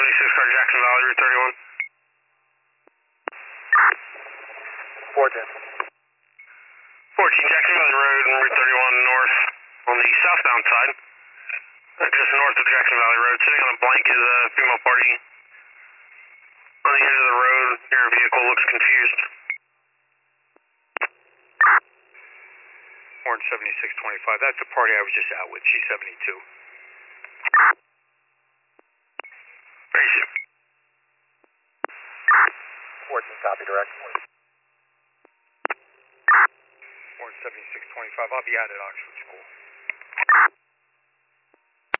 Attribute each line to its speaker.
Speaker 1: 76 car Jackson Valley, Route 31.
Speaker 2: 410.
Speaker 1: 14 Jackson Valley Road and Route 31 north on the southbound side. Just north of Jackson Valley Road. Sitting on a blank is a female party. On the edge of the road, your vehicle looks confused.
Speaker 2: Orange 7625. That's the party I was just out with. She's 72.
Speaker 1: Very soon.
Speaker 2: 14, copy direct. Orange 7625. I'll be out at Oxford.